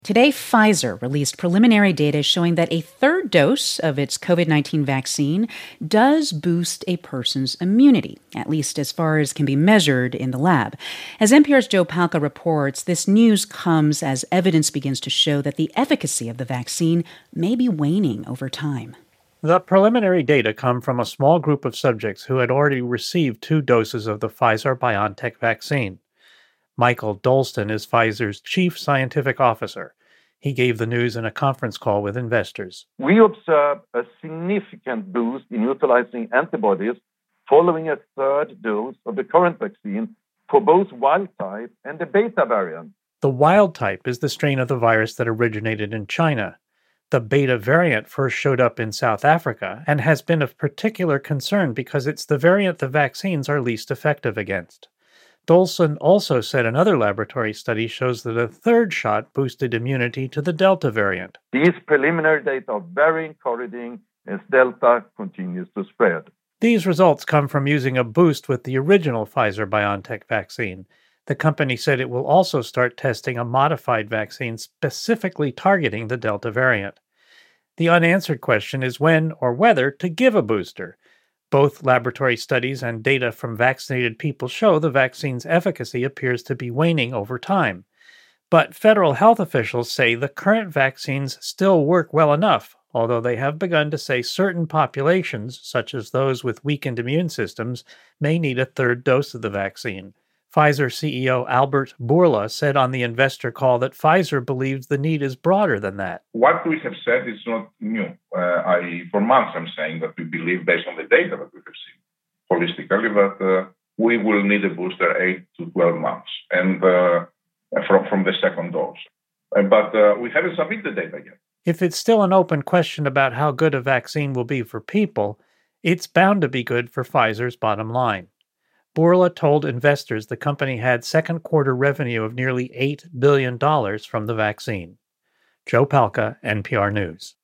Today, Pfizer released preliminary data showing that a third dose of its COVID-19 vaccine does boost a person's immunity, at least as far as can be measured in the lab. As NPR's Joe Palca reports, this news comes as evidence begins to show that the efficacy of the vaccine may be waning over time. The preliminary data come from a small group of subjects who had already received 2 doses of the Pfizer-BioNTech vaccine. Michael Dolston is Pfizer's chief scientific officer. He gave the news in a conference call with investors. We observe a significant boost in utilizing antibodies following a third dose of the current vaccine for both wild type and the beta variant. The wild type is the strain of the virus that originated in China. The beta variant first showed up in South Africa and has been of particular concern because it's the variant the vaccines are least effective against. Dolson also said another laboratory study shows that a third shot boosted immunity to the Delta variant. These preliminary data are very encouraging as Delta continues to spread. These results come from using a boost with the original Pfizer-BioNTech vaccine. The company said it will also start testing a modified vaccine specifically targeting the Delta variant. The unanswered question is when or whether to give a booster. Both laboratory studies and data from vaccinated people show the vaccine's efficacy appears to be waning over time. But federal health officials say the current vaccines still work well enough, although they have begun to say certain populations, such as those with weakened immune systems, may need a third dose of the vaccine. Pfizer CEO Albert Bourla said on the investor call that Pfizer believes the need is broader than that. What we have said is not new. For months I'm saying that we believe, based on the data that we have seen holistically, that we will need a booster 8 to 12 months and from the second dose. But we haven't submitted the data yet. If it's still an open question about how good a vaccine will be for people, it's bound to be good for Pfizer's bottom line. Bourla told investors the company had second quarter revenue of nearly $8 billion from the vaccine. Joe Palca, NPR News.